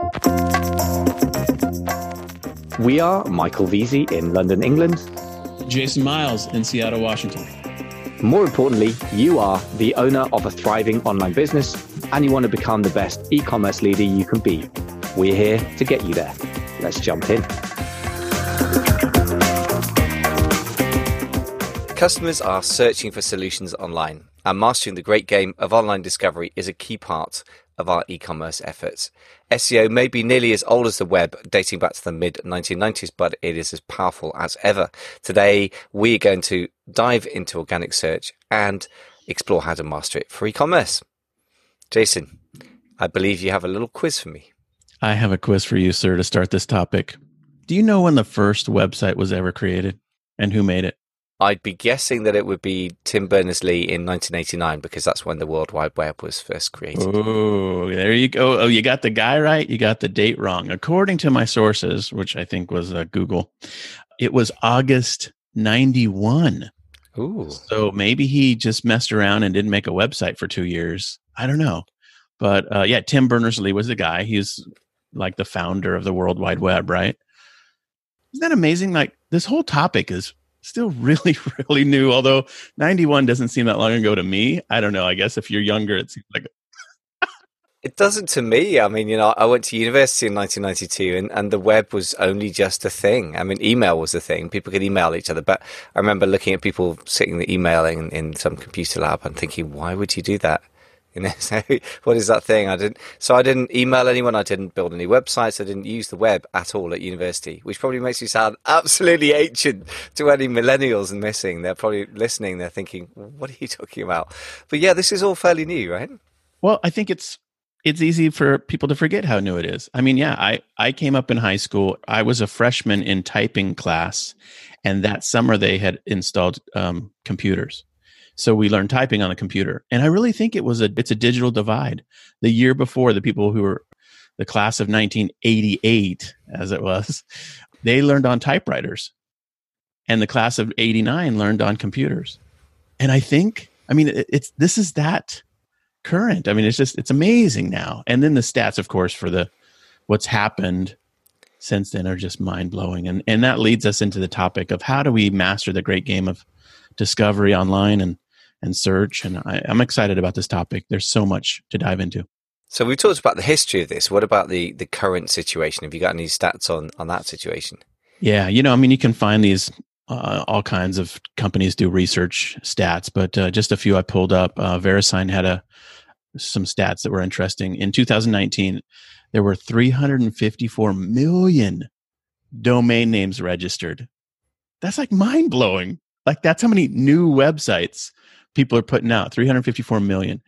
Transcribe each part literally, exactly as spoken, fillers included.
We are Michael Veazey in London, England. Jason Miles in Seattle, Washington. More importantly, you are the owner of a thriving online business and you want to become the best e-commerce leader you can be. We're here to get you there. Let's jump in. Customers are searching for solutions online, and mastering the great game of online discovery is a key part of our e-commerce efforts. S E O may be nearly as old as the web, dating back to the mid nineteen nineties, but it is as powerful as ever. Today, we're going to dive into organic search and explore how to master it for e-commerce. Jason, I believe you have a little quiz for me. I have a quiz for you, sir, to start this topic. Do you know when the first website was ever created and who made it? I'd be guessing that it would be Tim Berners-Lee in nineteen eighty-nine, because that's when the World Wide Web was first created. Oh, there you go. Oh, you got the guy right. You got the date wrong. According to my sources, which I think was uh, Google, it was August ninety-one. Ooh. So maybe he just messed around and didn't make a website for two years. I don't know. But uh, yeah, Tim Berners-Lee was the guy. He's like the founder of the World Wide Web, right? Isn't that amazing? Like, this whole topic is still really, really new, although ninety-one doesn't seem that long ago to me. I don't know. I guess if you're younger, it seems like... It doesn't to me. I mean, you know, I went to university in nineteen ninety-two and, and the web was only just a thing. I mean, email was a thing. People could email each other. But I remember looking at people sitting there emailing in some computer lab and thinking, why would you do that? You know, so what is that thing? I didn't. So I didn't email anyone. I didn't build any websites. I didn't use the web at all at university, which probably makes me sound absolutely ancient to any millennials and missing. They're probably listening. They're thinking, "What are you talking about?" But yeah, this is all fairly new, right? Well, I think it's it's easy for people to forget how new it is. I mean, yeah, I I came up in high school. I was a freshman in typing class, and that summer they had installed um, computers. So we learned typing on the computer. And I really think it was a it's a digital divide. The year before, the people who were the class of nineteen eighty-eight, as it was, they learned on typewriters. And the class of eighty-nine learned on computers. And I think, I mean, it, it's this is that current. I mean, it's just, it's amazing now. And then the stats, of course, for the what's happened since then are just mind-blowing. And and that leads us into the topic of how do we master the great game of discovery online and and search. And I, I'm excited about this topic. There's so much to dive into. So we talked about the history of this. What about the, the current situation? Have you got any stats on, on that situation? Yeah, you know, I mean, you can find these, uh, all kinds of companies do research stats, but uh, just a few I pulled up. Uh, VeriSign had a some stats that were interesting. In two thousand nineteen, there were three hundred fifty-four million domain names registered. That's like mind-blowing. Like, that's how many new websites people are putting out, three hundred fifty-four million.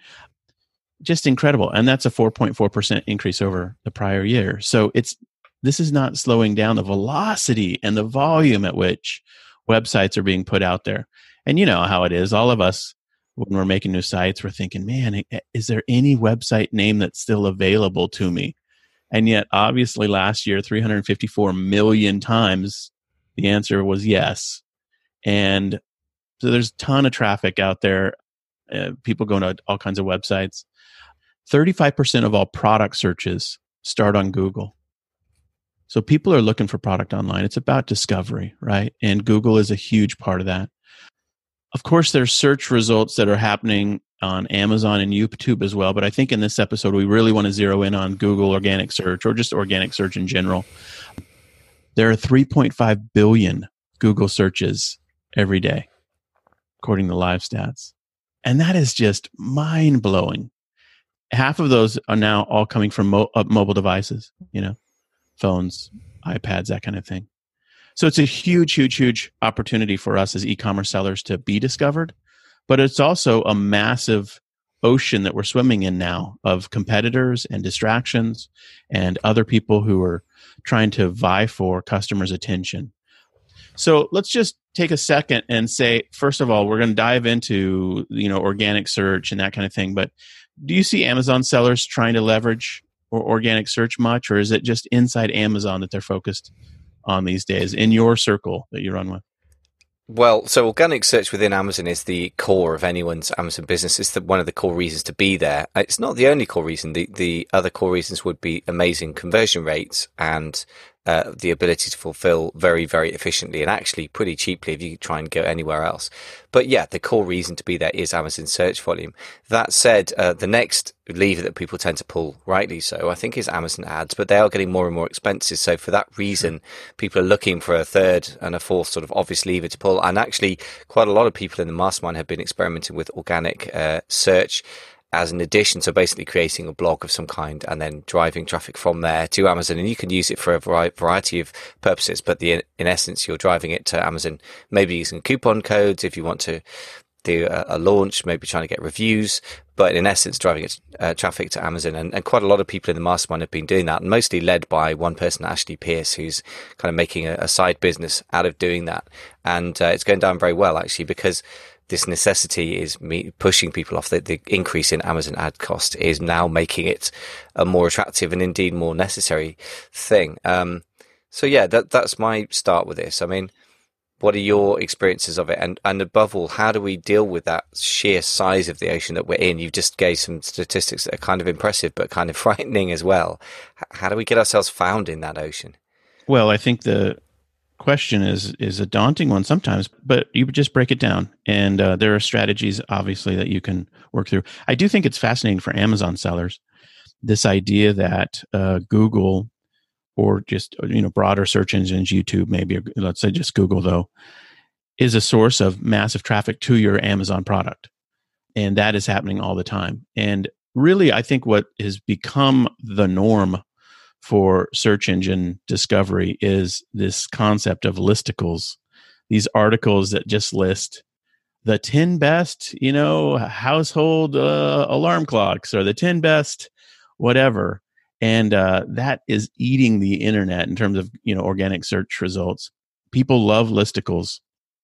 Just incredible. And that's a four point four percent increase over the prior year. So it's this is not slowing down the velocity and the volume at which websites are being put out there. And you know how it is. All of us, when we're making new sites, we're thinking, man, is there any website name that's still available to me? And yet, obviously, last year, three hundred fifty-four million times, the answer was yes. And so there's a ton of traffic out there, uh, people going to all kinds of websites. thirty-five percent of all product searches start on Google. So people are looking for product online. It's about discovery, right? And Google is a huge part of that. Of course, there's search results that are happening on Amazon and YouTube as well. But I think in this episode, we really want to zero in on Google organic search or just organic search in general. There are three point five billion Google searches every day, according to live stats. And that is just mind-blowing. Half of those are now all coming from mo- uh, mobile devices, you know, phones, iPads, that kind of thing. So it's a huge, huge, huge opportunity for us as e-commerce sellers to be discovered. But it's also a massive ocean that we're swimming in now of competitors and distractions and other people who are trying to vie for customers' attention. So let's just take a second and say, first of all, we're going to dive into, you know, organic search and that kind of thing. But do you see Amazon sellers trying to leverage or organic search much, or is it just inside Amazon that they're focused on these days in your circle that you run with? Well, so organic search within Amazon is the core of anyone's Amazon business. It's the, one of the core reasons to be there. It's not the only core reason. The the other core reasons would be amazing conversion rates and uh, the ability to fulfill very, very efficiently and actually pretty cheaply if you try and go anywhere else. But yeah, the core reason to be there is Amazon search volume. That said, uh, the next lever that people tend to pull, rightly so, I think is Amazon ads, but they are getting more and more expensive. So for that reason, people are looking for a third and a fourth sort of obvious lever to pull. And actually, quite a lot of people in the mastermind have been experimenting with organic uh, search as an addition, so basically creating a blog of some kind and then driving traffic from there to Amazon. And you can use it for a variety of purposes, but the, in essence, you're driving it to Amazon, maybe using coupon codes if you want to do a, a launch, maybe trying to get reviews, but in essence, driving it, uh, traffic to Amazon. And, and quite a lot of people in the mastermind have been doing that, and mostly led by one person, Ashley Pierce, who's kind of making a, a side business out of doing that. And uh, it's going down very well, actually, because this necessity is me pushing people off. The, the increase in Amazon ad cost is now making it a more attractive and indeed more necessary thing. Um, so yeah, that that's my start with this. I mean, what are your experiences of it? And, and above all, how do we deal with that sheer size of the ocean that we're in? You've just gave some statistics that are kind of impressive, but kind of frightening as well. How do we get ourselves found in that ocean? Well, I think the question is is a daunting one sometimes, but you just break it down, and uh, there are strategies obviously that you can work through. I do think it's fascinating for Amazon sellers, this idea that uh, Google or just, you know, broader search engines, YouTube maybe, or let's say just Google though, is a source of massive traffic to your Amazon product, and that is happening all the time. And really, I think what has become the norm for search engine discovery is this concept of listicles, these articles that just list the ten best, you know, household uh, alarm clocks or the ten best whatever. And uh, that is eating the internet in terms of, you know, organic search results. People love listicles.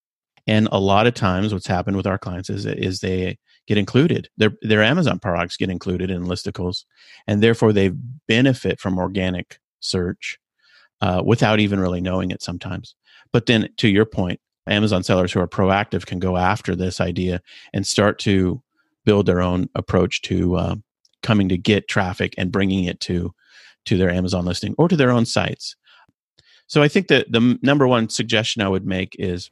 And a lot of times what's happened with our clients is, is they get included. Their their Amazon products get included in listicles, and therefore they benefit from organic search uh, without even really knowing it sometimes. But then, to your point, Amazon sellers who are proactive can go after this idea and start to build their own approach to uh, coming to get traffic and bringing it to to their Amazon listing or to their own sites. So I think that the number one suggestion I would make is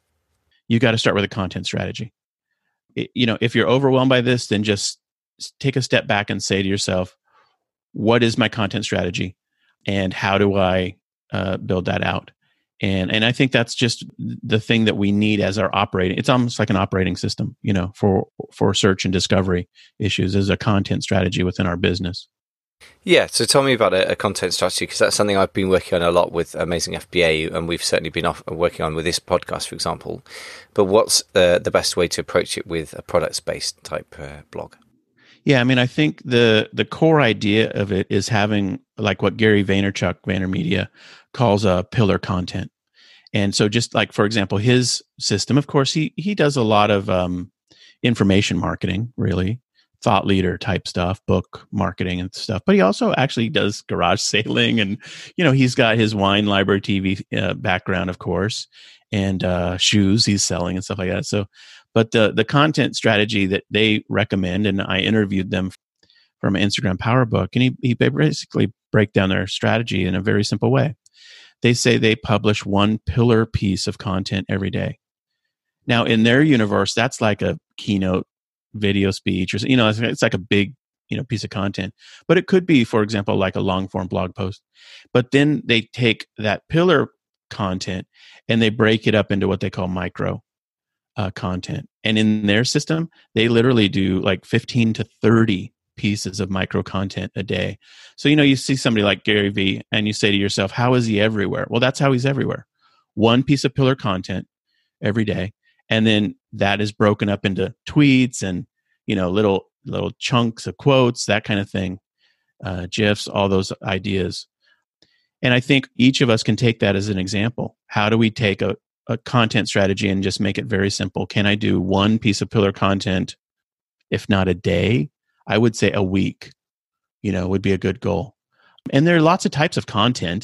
you got to start with a content strategy. It, you know, if you're overwhelmed by this, then just take a step back and say to yourself, what is my content strategy and how do I uh, build that out? And and I think that's just the thing that we need as our operating. It's almost like an operating system, you know, for for search and discovery issues, as a content strategy within our business. Yeah, so tell me about a, a content strategy, because that's something I've been working on a lot with Amazing F B A, and we've certainly been off, working on with this podcast, for example. But what's the, the best way to approach it with a products-based type uh, blog? Yeah, I mean, I think the the core idea of it is having, like what Gary Vaynerchuk, VaynerMedia, calls a pillar content. And so just like, for example, his system, of course, he he does a lot of um, information marketing, really, thought leader type stuff, book marketing and stuff. But he also actually does garage sailing, and, you know, he's got his wine library T V uh, background, of course, and uh, shoes he's selling and stuff like that. So, but the the content strategy that they recommend, and I interviewed them from Instagram Power Book, and he he basically break down their strategy in a very simple way. They say they publish one pillar piece of content every day. Now, in their universe, that's like a keynote video speech, or, you know, it's, it's like a big, you know, piece of content. But it could be, for example, like a long form blog post. But then they take that pillar content and they break it up into what they call micro uh, content. And in their system, they literally do like fifteen to thirty pieces of micro content a day. So, you know, you see somebody like Gary Vee and you say to yourself, how is he everywhere? Well, that's how he's everywhere. One piece of pillar content every day. And then that is broken up into tweets and, you know, little, little chunks of quotes, that kind of thing, uh, GIFs, all those ideas. And I think each of us can take that as an example. How do we take a, a content strategy and just make it very simple? Can I do one piece of pillar content, if not a day? I would say a week, you know, would be a good goal. And there are lots of types of content.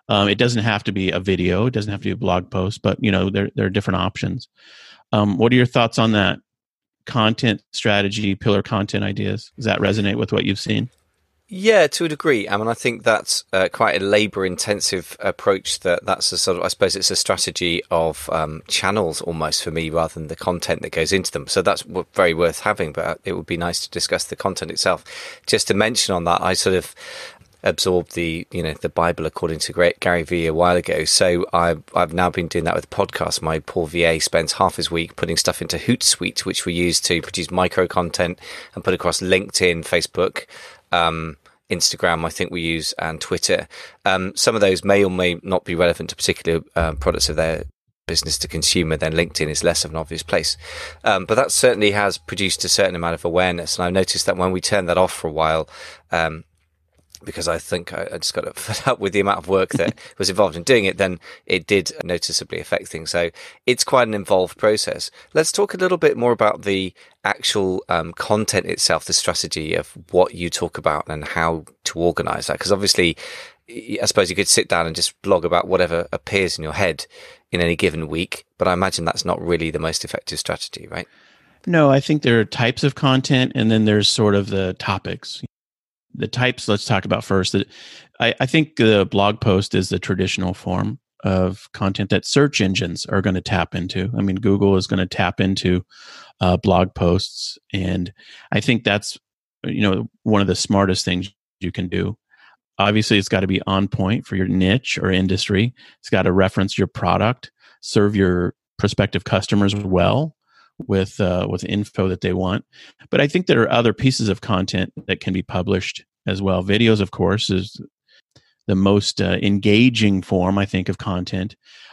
Um, it doesn't have to be a video. It doesn't have to be a blog post, but you know, there, there are different options. Um, what are your thoughts on that content strategy, pillar content ideas? Does that resonate with what you've seen? Yeah, to a degree. I mean, I think that's uh, quite a labor-intensive approach. That that's a sort of, I suppose, it's a strategy of um, channels almost for me, rather than the content that goes into them. So that's w- very worth having. But it would be nice to discuss the content itself. Just to mention on that, I sort of absorbed the you know the Bible according to great Gary Vee a while ago. So I've I've now been doing that with podcasts. My poor V A spends half his week putting stuff into Hootsuite, which we use to produce micro content and put across LinkedIn, Facebook. Um, Instagram, I think we use, and Twitter. Um, some of those may or may not be relevant to particular uh, products of their business to consumer. Then LinkedIn is less of an obvious place. Um, but that certainly has produced a certain amount of awareness. And I've noticed that when we turn that off for a while, um, because I think I, I just got fed up with the amount of work that was involved in doing it, then it did noticeably affect things. So it's quite an involved process. Let's talk a little bit more about the actual um, content itself, the strategy of what you talk about and how to organize that. Because obviously, I suppose you could sit down and just blog about whatever appears in your head in any given week, but I imagine that's not really the most effective strategy, right? No, I think there are types of content, and then there's sort of the topics. The types, let's talk about first. I, I think the blog post is the traditional form of content that search engines are going to tap into. I mean, Google is going to tap into uh, blog posts. And I think that's, you know, one of the smartest things you can do. Obviously, it's got to be on point for your niche or industry. It's got to reference your product, serve your prospective customers well with uh, with info that they want. But I think there are other pieces of content that can be published as well. Videos, of course, is the most uh, engaging form, I think, of content.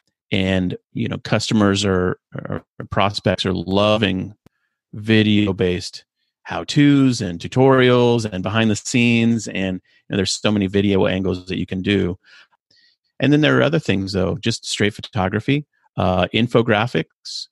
And, you know, customers are, or prospects are loving video-based how-tos and tutorials and behind the scenes. And you know, there's so many video angles that you can do. And then there are other things, though, just straight photography, uh, infographics,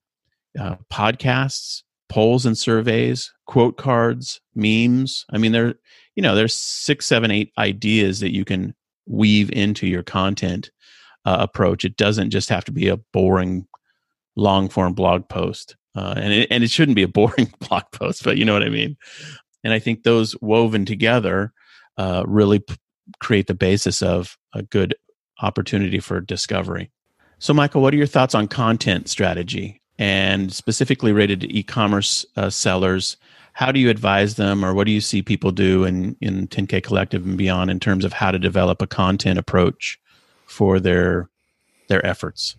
Uh, podcasts, polls and surveys, quote cards, memes. I mean, there, you know, there's six, seven, eight ideas that you can weave into your content uh, approach. It doesn't just have to be a boring, long form blog post, uh, and it, and it shouldn't be a boring blog post, but you know what I mean. And I think those woven together uh, really p- create the basis of a good opportunity for discovery. So, Michael, what are your thoughts on content strategy? And specifically rated to e-commerce uh, sellers, how do you advise them, or what do you see people do in, in ten K Collective and beyond in terms of how to develop a content approach for their their efforts?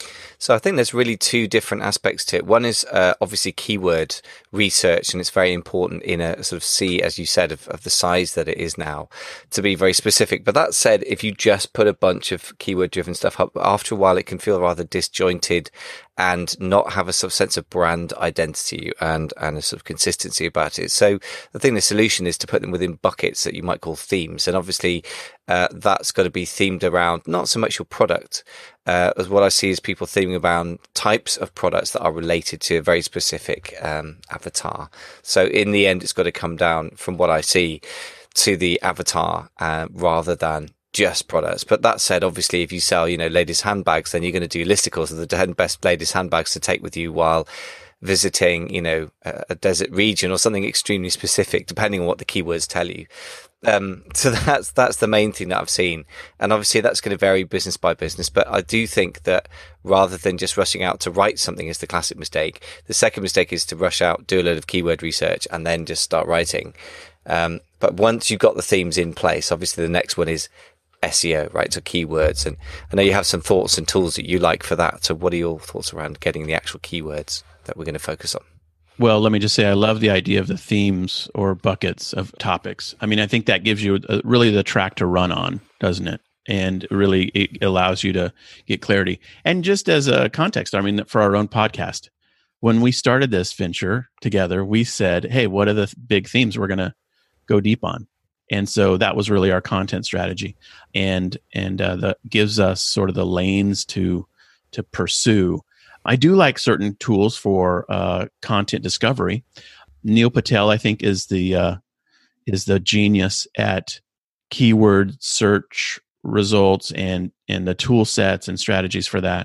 So I think there's really two different aspects to it. One is uh, obviously keyword research, and it's very important in a sort of sea, as you said, of, of the size that it is now, to be very specific. But that said, if you just put a bunch of keyword-driven stuff up, after a while it can feel rather disjointed and not have a sort of sense of brand identity and, and a sort of consistency about it. So I think the solution is to put them within buckets that you might call themes. And obviously uh, that's got to be themed around not so much your product, uh, as what I see is people theming around types of products that are related to a very specific um, avatar. So in the end, it's got to come down, from what I see, to the avatar uh, rather than just products. But that said, obviously, if you sell, you know, ladies' handbags, then you're going to do listicles of the ten best ladies' handbags to take with you while visiting, you know, a, a desert region or something extremely specific, depending on what the keywords tell you. Um, so that's that's the main thing that I've seen, and obviously that's going to vary business by business. But I do think that rather than just rushing out to write something is the classic mistake. The second mistake is to rush out, do a load of keyword research, and then just start writing. Um, but once you've got the themes in place, obviously the next one is S E O, right? So keywords, and I know you have some thoughts and tools that you like for that. So what are your thoughts around getting the actual keywords that we're going to focus on? Well, let me just say, I love the idea of the themes or buckets of topics. I mean, I think that gives you a, really the track to run on, doesn't it? And really it allows you to get clarity. And just as a context, I mean, for our own podcast, when we started this venture together, we said, hey, what are the big themes we're going to go deep on? And so that was really our content strategy, and and uh, that gives us sort of the lanes to to pursue. I do like certain tools for uh, content discovery. Neil Patel, I think, is the uh, is the genius at keyword search results and and the tool sets and strategies for that.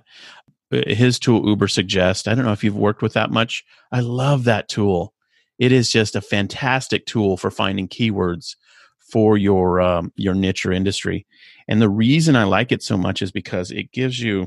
His tool, Uber Suggest, I don't know if you've worked with that much. I love that tool. It is just a fantastic tool for finding keywords for your um, your niche or industry. And the reason I like it so much is because it gives you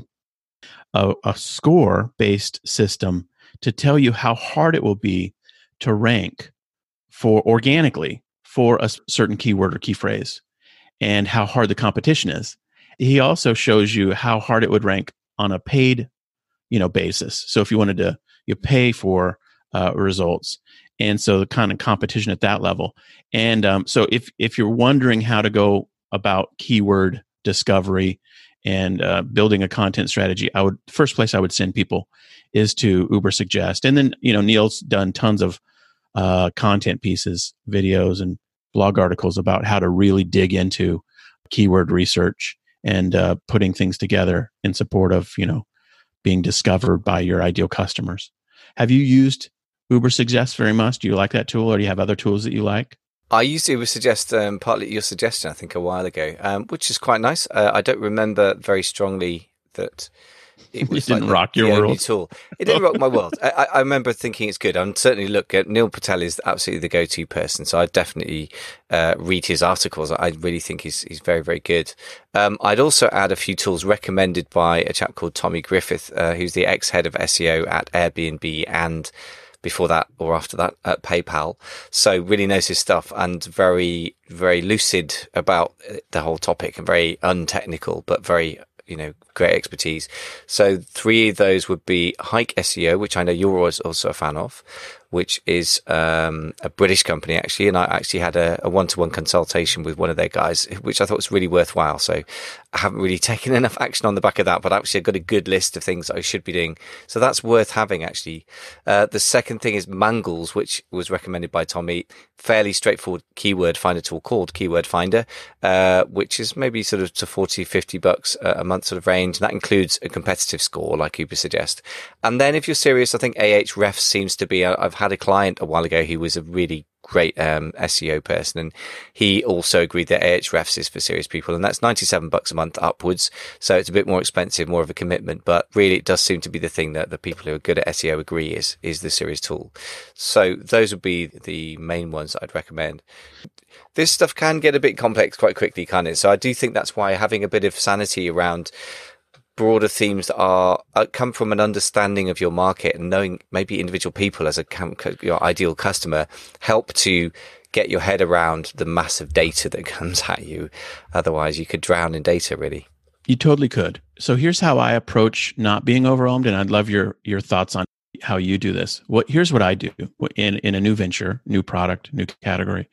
a, a score-based system to tell you how hard it will be to rank for organically for a certain keyword or key phrase, and how hard the competition is. He also shows you how hard it would rank on a paid, you know, basis. So if you wanted to, you pay for uh, results, and so the kind of competition at that level. And um, so if if you're wondering how to go about keyword discovery and uh, building a content strategy, I would first place I would send people is to Uber Suggest, and then you know Neil's done tons of uh, content pieces, videos, and blog articles about how to really dig into keyword research and uh, putting things together in support of you know being discovered by your ideal customers. Have you used Uber Suggest very much? Do you like that tool, or do you have other tools that you like? I used to suggest um, partly your suggestion, I think, a while ago, um, which is quite nice. Uh, I don't remember very strongly that it was it didn't like rock the, your the world. only tool. It didn't rock my world. I, I remember thinking it's good. And certainly, look, at Neil Patel is absolutely the go-to person. So I'd definitely uh, read his articles. I really think he's he's very, very good. Um, I'd also add a few tools recommended by a chap called Tommy Griffith, uh, who's the ex-head of S E O at Airbnb and before that or after that at PayPal. So really knows his stuff and very, very lucid about the whole topic and very untechnical, but very, you know, great expertise. So three of those would be Hike S E O, which I know you're always also a fan of, which is um, a British company actually. And I actually had a, a one-to-one consultation with one of their guys, which I thought was really worthwhile. So I haven't really taken enough action on the back of that, but actually I've got a good list of things that I should be doing. So that's worth having actually. Uh, the second thing is Mangles, which was recommended by Tommy. Fairly straightforward keyword finder tool called Keyword Finder, uh, which is maybe sort of to forty, fifty bucks a month sort of range. And that includes a competitive score like Uber Suggest. And then if you're serious, I think Ahrefs seems to be, I've had a client a while ago who was a really great um, S E O person, and he also agreed that Ahrefs is for serious people, and that's ninety-seven bucks a month upwards. So it's a bit more expensive, more of a commitment, but really it does seem to be the thing that the people who are good at S E O agree is is the serious tool. So those would be the main ones that I'd recommend. This stuff can get a bit complex quite quickly, can't it? So I do think that's why having a bit of sanity around broader themes that are uh, come from an understanding of your market and knowing maybe individual people as a your ideal customer help to get your head around the massive data that comes at you. Otherwise, you could drown in data, really. You totally could. So here's how I approach not being overwhelmed, and I'd love your your thoughts on how you do this. What here's what I do in in a new venture, new product, new category.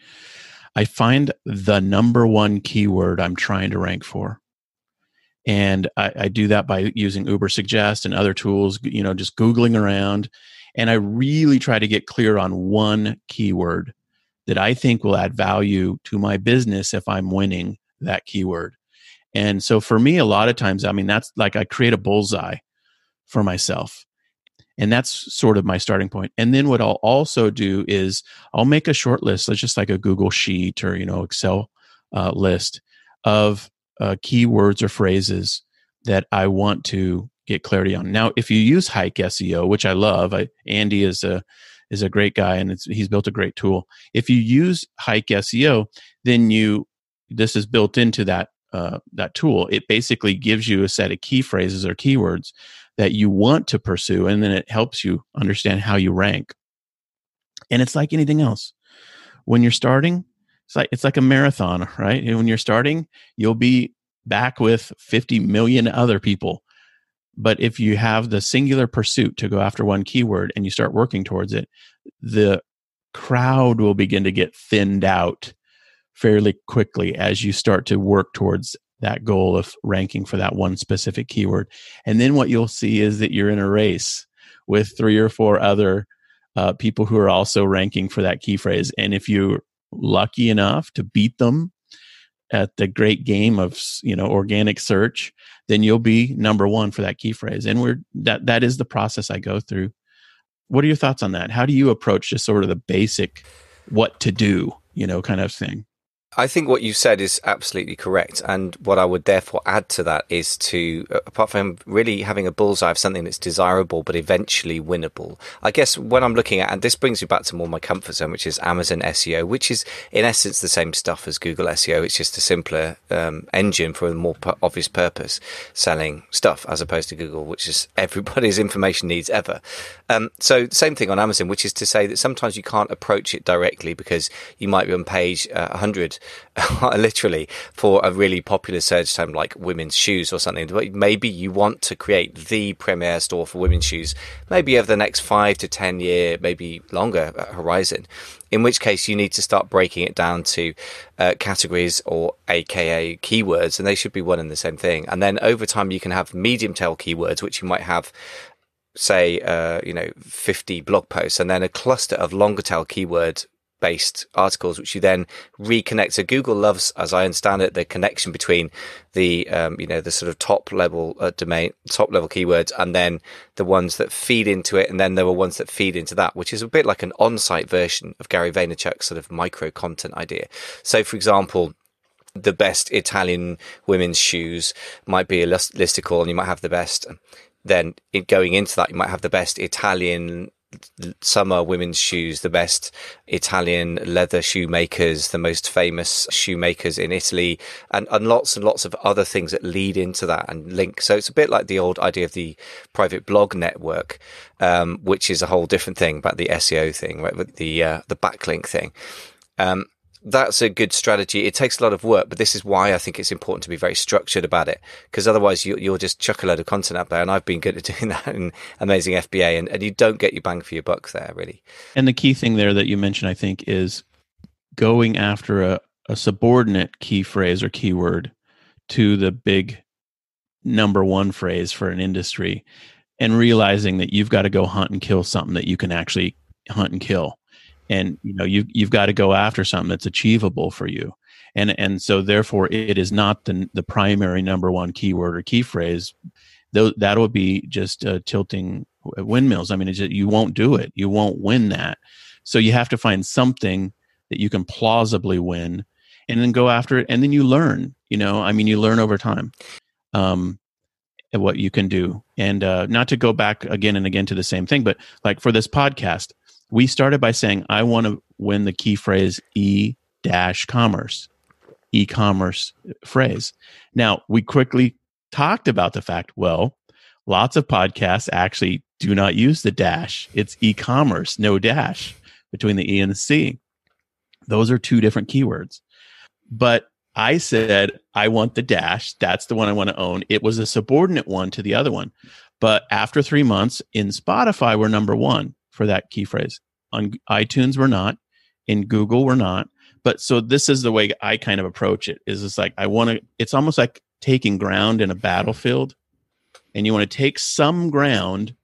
I find the number one keyword I'm trying to rank for. And I, I do that by using Uber Suggest and other tools, you know, just Googling around. And I really try to get clear on one keyword that I think will add value to my business if I'm winning that keyword. And so for me, a lot of times, I mean, that's like I create a bullseye for myself. And that's sort of my starting point. And then what I'll also do is I'll make a short list, let's just like a Google Sheet or, you know, Excel uh, list of Uh, keywords or phrases that I want to get clarity on. Now, if you use Hike S E O, which I love, I, Andy is a is a great guy and it's, he's built a great tool. If you use Hike S E O, then you this is built into that uh, that tool. It basically gives you a set of key phrases or keywords that you want to pursue, and then it helps you understand how you rank. And it's like anything else. When you're starting, It's like it's like a marathon, right? And when you're starting, you'll be back with fifty million other people. But if you have the singular pursuit to go after one keyword and you start working towards it, the crowd will begin to get thinned out fairly quickly as you start to work towards that goal of ranking for that one specific keyword. And then what you'll see is that you're in a race with three or four other uh, people who are also ranking for that key phrase. And if you lucky enough to beat them at the great game of, you know, organic search, then you'll be number one for that key phrase. And we're that that is the process I go through. What are your thoughts on that? How do you approach just sort of the basic what to do, you know, kind of thing? I think what you said is absolutely correct. And what I would therefore add to that is to, apart from really having a bullseye of something that's desirable but eventually winnable, I guess when I'm looking at, and this brings me back to more my comfort zone, which is Amazon S E O, which is in essence the same stuff as Google S E O. It's just a simpler um, engine for a more p- obvious purpose, selling stuff, as opposed to Google, which is everybody's information needs ever. Um, so the same thing on Amazon, which is to say that sometimes you can't approach it directly because you might be on page uh, one hundred literally for a really popular search term like women's shoes or something. Maybe you want to create the premier store for women's shoes, maybe over the next five to ten year, maybe longer horizon, in which case you need to start breaking it down to uh, categories or A K A keywords, and they should be one and the same thing. And then over time you can have medium tail keywords, which you might have, say, uh, you know, fifty blog posts, and then a cluster of longer tail keyword based articles, which you then reconnect. So Google loves, as I understand it, the connection between the, um, you know, the sort of top level uh, domain, top level keywords, and then the ones that feed into it. And then there are ones that feed into that, which is a bit like an on-site version of Gary Vaynerchuk's sort of micro content idea. So for example, the best Italian women's shoes might be a list- listicle, and you might have the best. Then it, going into that, you might have the best Italian summer women's shoes, the best Italian leather shoemakers, the most famous shoemakers in Italy, and, and lots and lots of other things that lead into that and link. So it's a bit like the old idea of the private blog network, um, which is a whole different thing about the S E O thing, right? With the, uh, the backlink thing. Um, That's a good strategy. It takes a lot of work, but this is why I think it's important to be very structured about it, because otherwise you, you'll just chuck a load of content up there. And I've been good at doing that in Amazing F B A, and, and you don't get your bang for your buck there, really. And the key thing there that you mentioned, I think, is going after a, a subordinate key phrase or keyword to the big number one phrase for an industry, and realizing that you've got to go hunt and kill something that you can actually hunt and kill. And you know you you've got to go after something that's achievable for you, and and so therefore it is not the the primary number one keyword or key phrase. Though that will be just uh, tilting windmills. I mean, it's just, you won't do it. You won't win that. So you have to find something that you can plausibly win, and then go after it. And then you learn. You know, I mean, you learn over time um, what you can do. And uh, not to go back again and again to the same thing, but like for this podcast, we started by saying, I want to win the key phrase e-commerce, e-commerce phrase. Now, we quickly talked about the fact, well, lots of podcasts actually do not use the dash. It's e-commerce, no dash between the E and the C. Those are two different keywords. But I said, I want the dash. That's the one I want to own. It was a subordinate one to the other one. But after three months in Spotify, we're number one for that key phrase. On iTunes, we're not. In Google, we're not. But so this is the way I kind of approach it, is it's like, I want to, it's almost like taking ground in a battlefield, and you want to take some ground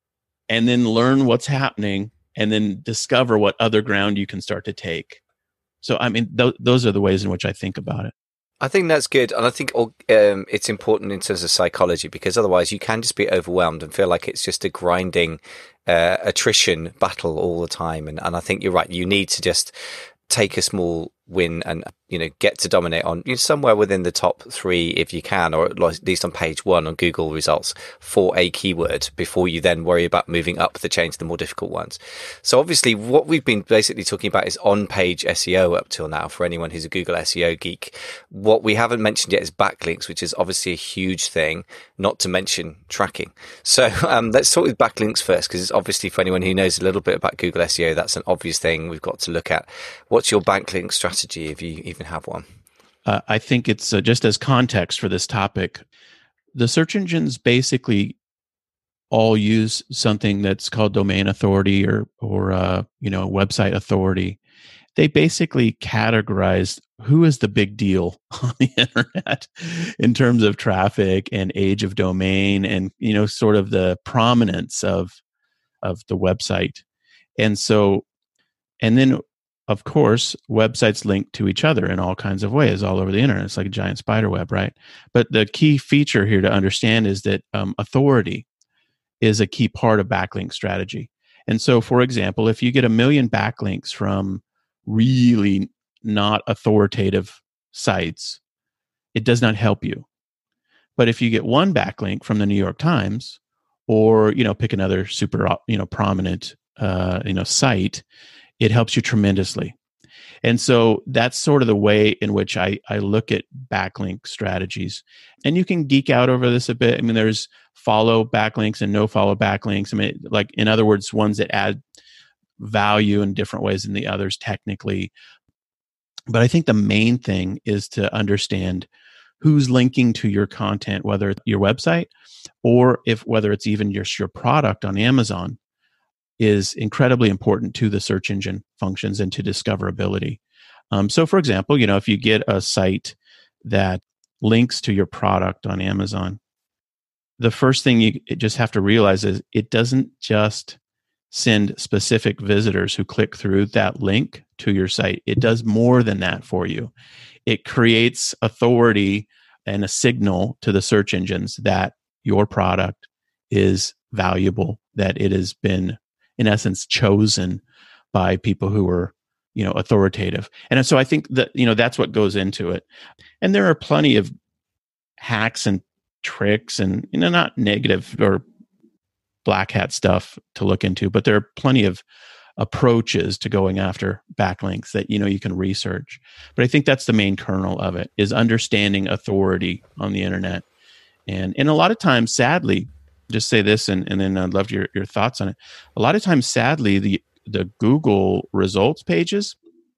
and then learn what's happening and then discover what other ground you can start to take. So, I mean, th- those are the ways in which I think about it. I think that's good. And I think um, it's important in terms of psychology, because otherwise you can just be overwhelmed and feel like it's just a grinding uh, attrition battle all the time. And, and I think you're right. You need to just take a small win and, you know, get to dominate on, you know, somewhere within the top three if you can, or at least on page one on Google results for a keyword before you then worry about moving up the chain to the more difficult ones. So obviously what we've been basically talking about is on-page S E O up till now for anyone who's a Google S E O geek. What we haven't mentioned yet is backlinks, which is obviously a huge thing, not to mention tracking. So um, let's talk with backlinks first, because it's obviously, for anyone who knows a little bit about Google S E O, that's an obvious thing we've got to look at. What's your backlink strategy, if you even have one? Uh, I think it's uh, just as context for this topic. The search engines basically all use something that's called domain authority or, or uh, you know, website authority. They basically categorize who is the big deal on the internet in terms of traffic and age of domain and, you know, sort of the prominence of of the website. And so, and then of course, websites link to each other in all kinds of ways all over the internet. It's like a giant spider web, right? But the key feature here to understand is that um, authority is a key part of backlink strategy. And so, for example, if you get a million backlinks from really not authoritative sites, it does not help you. But if you get one backlink from the New York Times, or, you know, pick another super, you know, prominent, uh, you know, site, it helps you tremendously. And so that's sort of the way in which I, I look at backlink strategies. And you can geek out over this a bit. I mean, there's follow backlinks and no follow backlinks. I mean, like, in other words, ones that add value in different ways than the others technically. But I think the main thing is to understand who's linking to your content, whether it's your website or if whether it's even just your product on Amazon, is incredibly important to the search engine functions and to discoverability. Um, so, for example, you know, if you get a site that links to your product on Amazon, the first thing you just have to realize is it doesn't just send specific visitors who click through that link to your site. It does more than that for you. It creates authority and a signal to the search engines that your product is valuable, that it has been, in essence, chosen by people who are, you know, authoritative. And so I think that, you know, that's what goes into it. And there are plenty of hacks and tricks and, you know, not negative or black hat stuff to look into, but there are plenty of approaches to going after backlinks that, you know, you can research. But I think that's the main kernel of it, is understanding authority on the internet. And and a lot of times, sadly, just say this, and, and then I'd love your, your thoughts on it. A lot of times, sadly, the, the Google results pages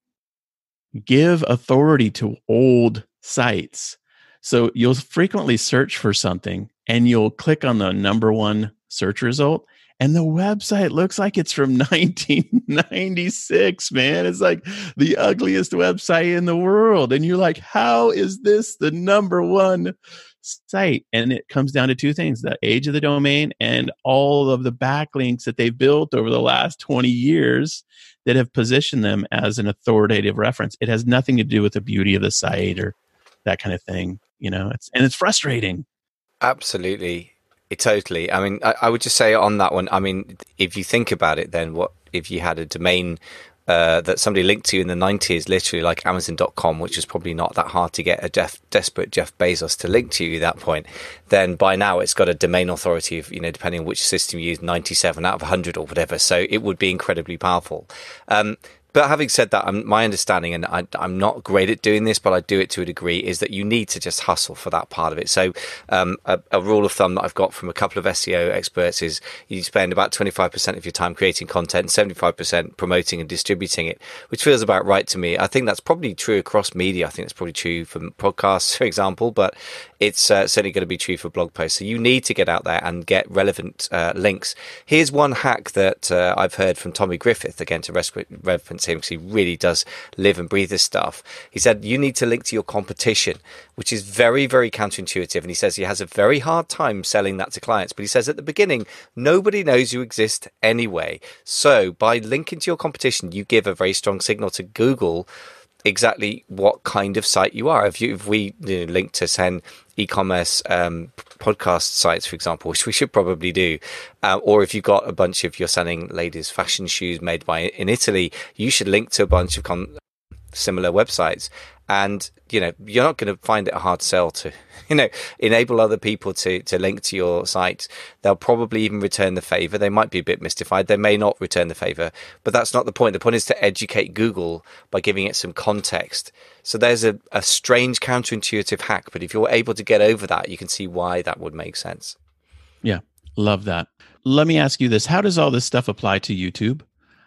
give authority to old sites. So you'll frequently search for something and you'll click on the number one search result, and the website looks like it's from nineteen ninety-six, man. It's like the ugliest website in the world. And you're like, how is this the number one site? And it comes down to two things: the age of the domain and all of the backlinks that they've built over the last twenty years that have positioned them as an authoritative reference. It has nothing to do with the beauty of the site or that kind of thing, you know. It's and it's frustrating. Absolutely. It totally. I mean, I, I would just say on that one, I mean, if you think about it, then what if you had a domain uh, that somebody linked to in the nineties, literally like Amazon dot com, which is probably not that hard to get a def- desperate Jeff Bezos to link to you at that point, then by now it's got a domain authority of, you know, depending on which system you use, ninety-seven out of one hundred or whatever. So it would be incredibly powerful. Um, But having said that, um, my understanding, and I, I'm not great at doing this, but I do it to a degree, is that you need to just hustle for that part of it. So um, a, a rule of thumb that I've got from a couple of S E O experts is you spend about twenty-five percent of your time creating content and seventy-five percent promoting and distributing it, which feels about right to me. I think that's probably true across media. I think that's probably true for podcasts, for example, but it's uh, certainly going to be true for blog posts. So you need to get out there and get relevant uh, links. Here's one hack that uh, I've heard from Tommy Griffith, again, to reference him because he really does live and breathe this stuff. He said you need to link to your competition, which is very, very counterintuitive. And he says he has a very hard time selling that to clients. But he says at the beginning, nobody knows you exist anyway. So by linking to your competition, you give a very strong signal to Google exactly what kind of site you are. If you, if we you know, link to send e-commerce um, podcast sites, for example, which we should probably do, uh, or if you've got a bunch of, you're selling ladies' fashion shoes made by in Italy, you should link to a bunch of com- similar websites. And, you know, you're not going to find it a hard sell to, you know, enable other people to, to link to your site. They'll probably even return the favor. They might be a bit mystified. They may not return the favor, but that's not the point. The point is to educate Google by giving it some context. So there's a, a strange counterintuitive hack, but if you're able to get over that, you can see why that would make sense. Yeah, love that. Let me ask you this. How does all this stuff apply to YouTube?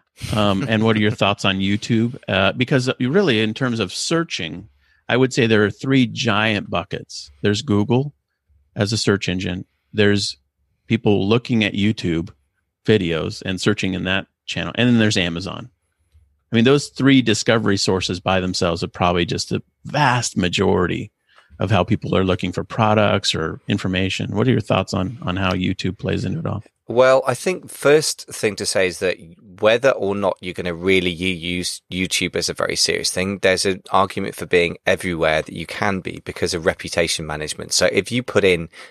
um, and what are your thoughts on YouTube? Uh, because really, in terms of searching, I would say there are three giant buckets. There's Google as a search engine. There's people looking at YouTube videos and searching in that channel. And then there's Amazon. I mean, those three discovery sources by themselves are probably just the vast majority of how people are looking for products or information. What are your thoughts on, on how YouTube plays into it all? Well, I think first thing to say is that whether or not you're going to really use YouTube as a very serious thing, there's an argument for being everywhere that you can be because of reputation management. So if you put in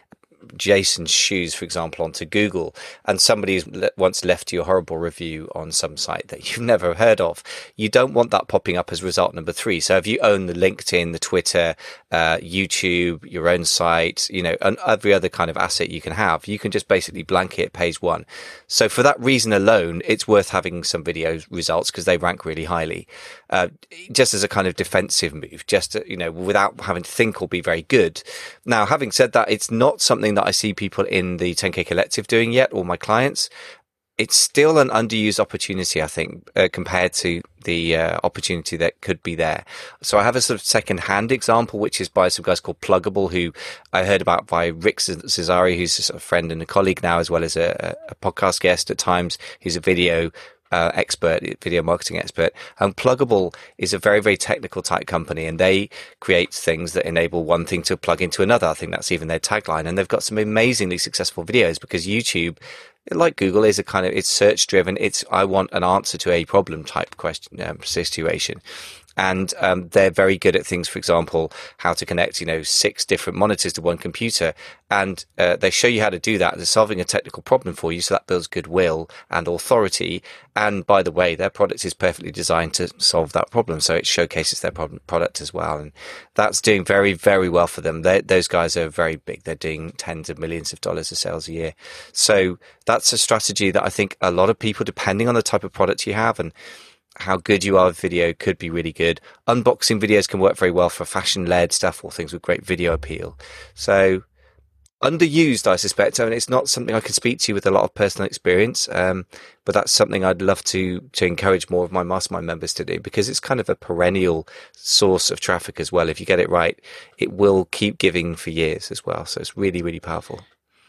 Jason's shoes, for example, onto Google, and somebody's le- once left you a horrible review on some site that you've never heard of, you don't want that popping up as result number three. So if you own the LinkedIn, the Twitter, uh, YouTube, your own site, you know, and every other kind of asset you can have, you can just basically blanket page one. So for that reason alone, it's worth having some video results because they rank really highly, uh, just as a kind of defensive move, just to, you know, without having to think or be very good. Now, having said that, it's not something that I see people in the ten K Collective doing yet, or my clients. It's still an underused opportunity, I think, uh, compared to the uh, opportunity that could be there. So I have a sort of second-hand example, which is by some guys called Pluggable, who I heard about by Rick Cesari, who's a sort of friend and a colleague now, as well as a, a podcast guest at times. He's a video Uh, expert, video marketing expert. And Pluggable is a very, very technical type company, and they create things that enable one thing to plug into another. I think that's even their tagline. And they've got some amazingly successful videos because YouTube, like Google, is a kind of, it's search driven. It's, I want an answer to a problem type question, um, situation. And um, they're very good at things, for example, how to connect, you know, six different monitors to one computer. And uh, they show you how to do that. They're solving a technical problem for you. So that builds goodwill and authority. And by the way, their product is perfectly designed to solve that problem. So it showcases their problem, product as well. And that's doing very, very well for them. They're, those guys are very big. They're doing tens of millions of dollars of sales a year. So that's a strategy that I think a lot of people, depending on the type of product you have and how good you are with video, could be really good. Unboxing videos can work very well for fashion-led stuff or things with great video appeal. So underused, I suspect. I mean, it's not something I can speak to with a lot of personal experience, um, but that's something I'd love to to encourage more of my mastermind members to do, because it's kind of a perennial source of traffic as well. If you get it right, it will keep giving for years as well. So it's really, really powerful.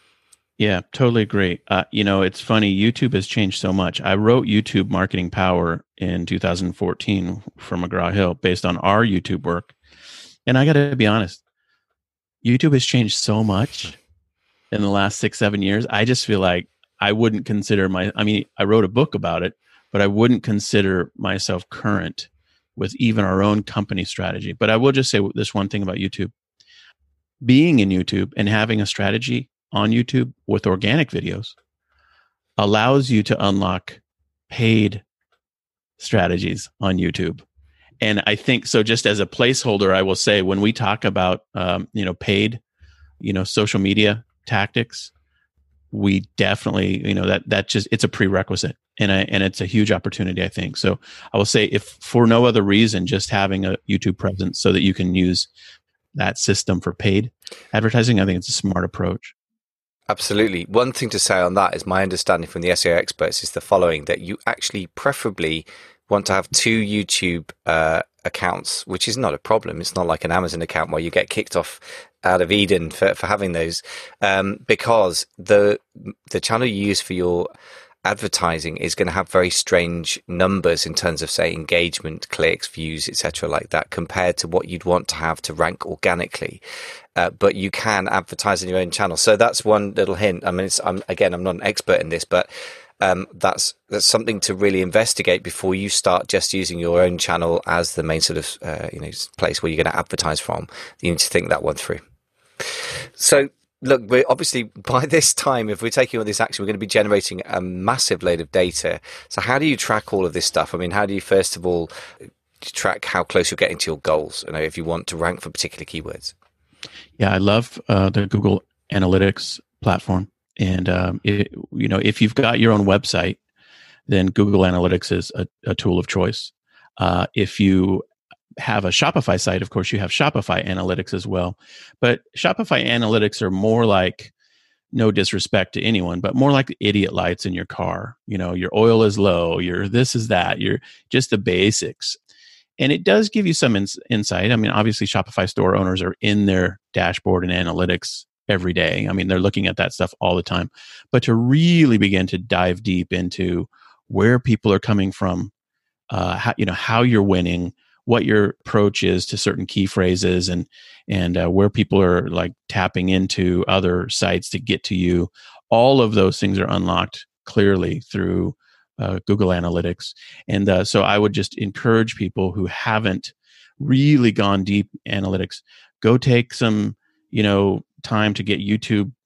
Yeah, totally agree. Uh, you know, it's funny. YouTube has changed so much. I wrote YouTube Marketing Power in two thousand fourteen for McGraw-Hill based on our YouTube work. And I got to be honest, YouTube has changed so much in the last six, seven years. I just feel like I wouldn't consider my, I mean, I wrote a book about it, but I wouldn't consider myself current with even our own company strategy. But I will just say this one thing about YouTube. Being in YouTube and having a strategy on YouTube with organic videos allows you to unlock paid strategies on YouTube. And I think so, just as a placeholder, I will say when we talk about, um, you know, paid, you know, social media tactics, we definitely, you know, that, that just, it's a prerequisite and I, and it's a huge opportunity, I think. So I will say, if for no other reason, just having a YouTube presence so that you can use that system for paid advertising, I think it's a smart approach. Absolutely. One thing to say on that is my understanding from the S E O experts is the following, that you actually preferably want to have two YouTube uh, accounts, which is not a problem. It's not like an Amazon account where you get kicked off out of Eden for, for having those, um, because the the channel you use for your advertising is going to have very strange numbers in terms of, say, engagement, clicks, views, et cetera, like that, compared to what you'd want to have to rank organically. Uh, but you can advertise on your own channel. So that's one little hint. I mean, it's, I'm, again, I'm not an expert in this, but um, that's that's something to really investigate before you start just using your own channel as the main sort of uh, you know place where you're going to advertise from. You need to think that one through. So, look, we're obviously, by this time, if we're taking all this action, we're going to be generating a massive load of data. So how do you track all of this stuff? I mean, how do you, first of all, track how close you're getting to your goals, you know, if you want to rank for particular keywords? Yeah, I love uh, the Google Analytics platform. And, um, it, you know, if you've got your own website, then Google Analytics is a, a tool of choice. Uh, if you have a Shopify site, of course, you have Shopify Analytics as well. But Shopify Analytics are more like, no disrespect to anyone, but more like the idiot lights in your car. You know, your oil is low, your this is that, you're just the basics. And it does give you some ins- insight. I mean, obviously, Shopify store owners are in their dashboard and analytics every day. I mean, they're looking at that stuff all the time. But to really begin to dive deep into where people are coming from, uh, how, you know, how you're winning, what your approach is to certain key phrases, and and uh, where people are like tapping into other sites to get to you. All of those things are unlocked clearly through uh, Google Analytics. And uh, so I would just encourage people who haven't really gone deep analytics, go take some, you know, time to get YouTube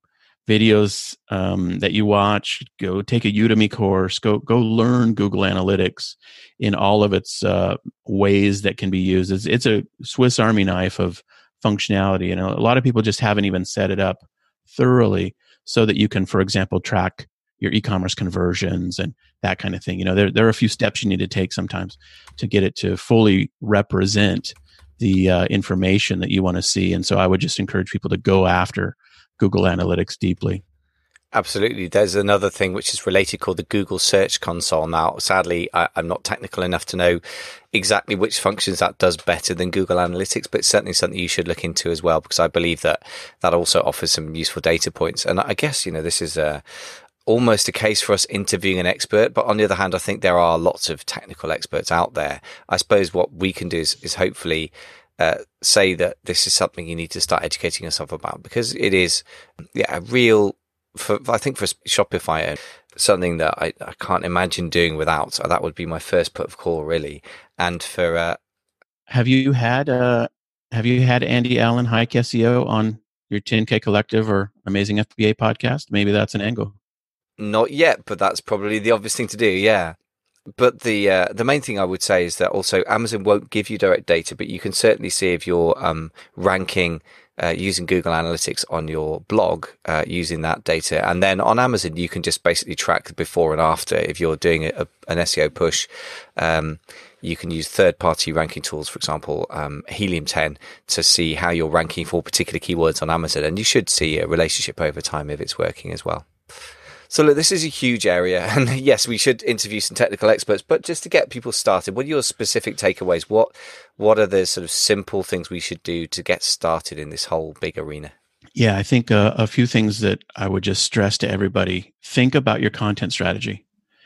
videos um, that you watch. Go take a Udemy course. Go go learn Google Analytics in all of its uh, ways that can be used. It's, it's a Swiss Army knife of functionality, and a lot of people just haven't even set it up thoroughly so that you can, for example, track your e-commerce conversions and that kind of thing. You know, there there are a few steps you need to take sometimes to get it to fully represent the uh, information that you want to see. And so I would just encourage people to go after Google Analytics deeply. Absolutely. There's another thing which is related called the Google Search Console. Now, sadly, I, I'm not technical enough to know exactly which functions that does better than Google Analytics, but it's certainly something you should look into as well, because I believe that that also offers some useful data points. And I guess, you know, this is a, almost a case for us interviewing an expert. But on the other hand, I think there are lots of technical experts out there. I suppose what we can do is, is hopefully Uh, say that this is something you need to start educating yourself about, because it is, yeah, a real, for, I think for Shopify, something that I, I can't imagine doing without. So that would be my first put of call, really. And for uh, have you had uh, have you had Andy Allen, Hike S E O, on your ten K Collective or Amazing F B A podcast? Maybe that's an angle. Not yet, but that's probably the obvious thing to do. Yeah. But the uh, the main thing I would say is that also Amazon won't give you direct data, but you can certainly see if you're um, ranking uh, using Google Analytics on your blog uh, using that data. And then on Amazon, you can just basically track the before and after. If you're doing a, an S E O push, um, you can use third-party ranking tools, for example, um, Helium ten, to see how you're ranking for particular keywords on Amazon. And you should see a relationship over time if it's working as well. So look, this is a huge area, and yes, we should interview some technical experts, but just to get people started, what are your specific takeaways? What what are the sort of simple things we should do to get started in this whole big arena? Yeah, I think uh, a few things that I would just stress to everybody. Think about your content strategy.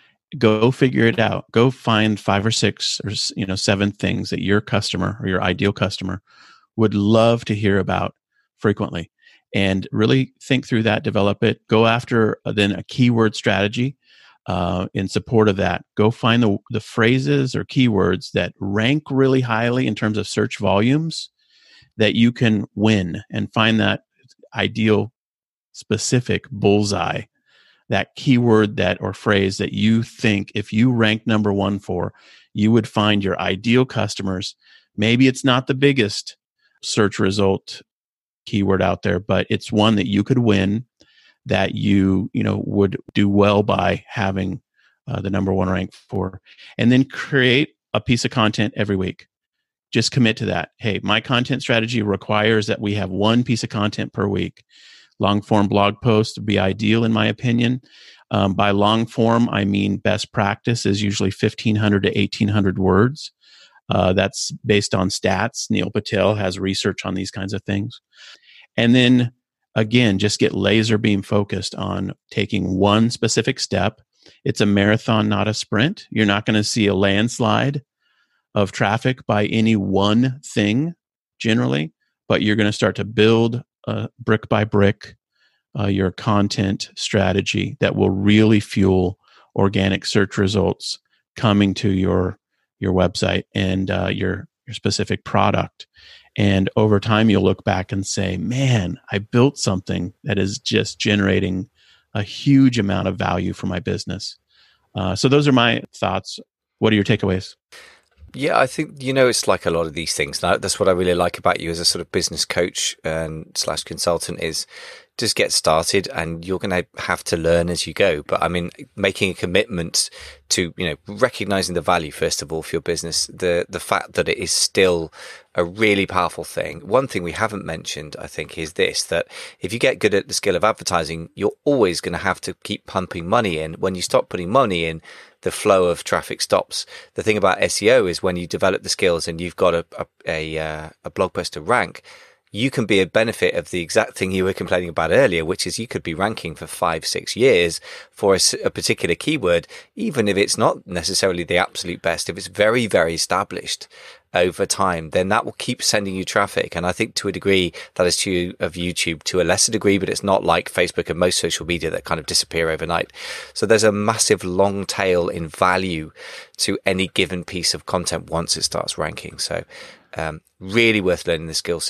Go figure it out. Go find five or six or you know seven things that your customer or your ideal customer would love to hear about frequently. And really think through that, develop it. Go after uh, then a keyword strategy uh, in support of that. Go find the, the phrases or keywords that rank really highly in terms of search volumes that you can win, and find that ideal specific bullseye, that keyword that or phrase that you think if you rank number one for, you would find your ideal customers. Maybe it's not the biggest search result keyword out there, but it's one that you could win, that you you know would do well by having uh, the number one rank for. And then create a piece of content every week. Just commit to that. Hey, my content strategy requires that we have one piece of content per week. Long form blog post would be ideal in my opinion. Um, by long form, I mean best practice is usually fifteen hundred to eighteen hundred words. Uh, that's based on stats. Neil Patel has research on these kinds of things. And then, again, just get laser beam focused on taking one specific step. It's a marathon, not a sprint. You're not going to see a landslide of traffic by any one thing, generally, but you're going to start to build uh, brick by brick uh, your content strategy that will really fuel organic search results coming to your your website and uh, your your specific product. And over time, you'll look back and say, man, I built something that is just generating a huge amount of value for my business. Uh, so those are my thoughts. What are your takeaways? Yeah, I think, you know, it's like a lot of these things. Now, that's what I really like about you as a sort of business coach and slash consultant is just get started, and you're going to have to learn as you go. But I mean, making a commitment to, you know, recognizing the value, first of all, for your business, the, the fact that it is still a really powerful thing. One thing we haven't mentioned, I think, is this, that if you get good at the skill of advertising, you're always going to have to keep pumping money in. When you stop putting money in, the flow of traffic stops. The thing about S E O is when you develop the skills and you've got a, a, a, uh, a blog post to rank, you can be a benefit of the exact thing you were complaining about earlier, which is you could be ranking for five, six years for a, a particular keyword, even if it's not necessarily the absolute best. If it's very, very established over time, then that will keep sending you traffic. And I think to a degree that is true of YouTube, to a lesser degree, but it's not like Facebook and most social media that kind of disappear overnight. So there's a massive long tail in value to any given piece of content once it starts ranking. So um, really worth learning the skill set.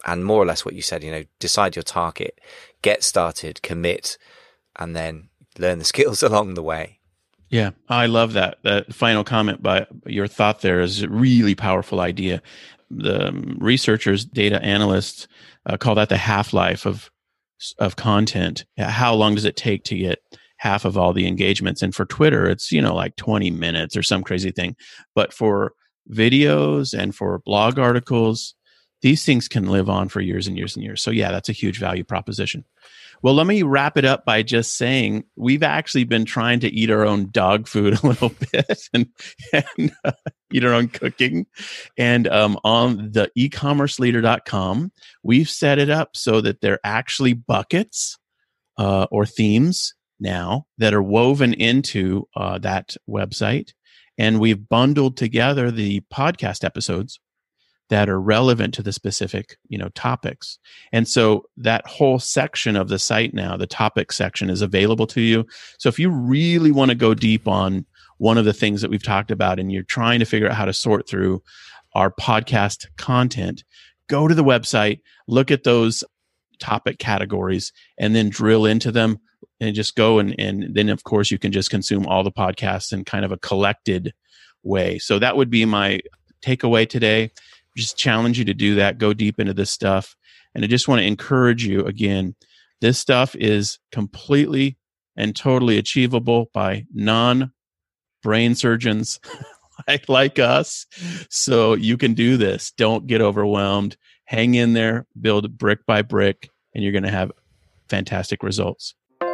and more or less what you said, you know, decide your target, get started, commit, and then learn the skills along the way. Yeah, I love that. That final comment by your thought there is a really powerful idea. The researchers, data analysts, uh, call that the half-life of of content. How long does it take to get half of all the engagements? And for Twitter, it's, you know, like twenty minutes or some crazy thing. But for videos and for blog articles, these things can live on for years and years and years. So yeah, that's a huge value proposition. Well, let me wrap it up by just saying we've actually been trying to eat our own dog food a little bit and, and uh, eat our own cooking. And um, on the e commerce leader dot com, we've set it up so that they're actually buckets uh, or themes now that are woven into uh, that website. And we've bundled together the podcast episodes that are relevant to the specific, you know, topics. And so that whole section of the site now, the topic section, is available to you. So if you really want to go deep on one of the things that we've talked about and you're trying to figure out how to sort through our podcast content, go to the website, look at those topic categories, and then drill into them and just go. And, and then, of course, you can just consume all the podcasts in kind of a collected way. So that would be my takeaway today. Just challenge you to do that. Go deep into this stuff. And I just want to encourage you again, this stuff is completely and totally achievable by non-brain surgeons like, like us. So you can do this. Don't get overwhelmed. Hang in there, build brick by brick, and you're going to have fantastic results.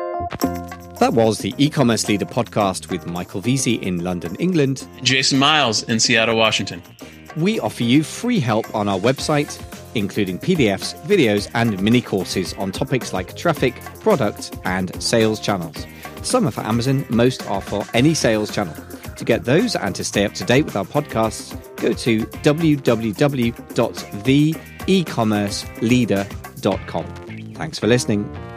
That was the E-Commerce Leader podcast with Michael Veazey in London, England. Jason Miles in Seattle, Washington. We offer you free help on our website, including P D Fs, videos, and mini courses on topics like traffic, product, and sales channels. Some are for Amazon, most are for any sales channel. To get those and to stay up to date with our podcasts, go to w w w dot the e commerce leader dot com. Thanks for listening.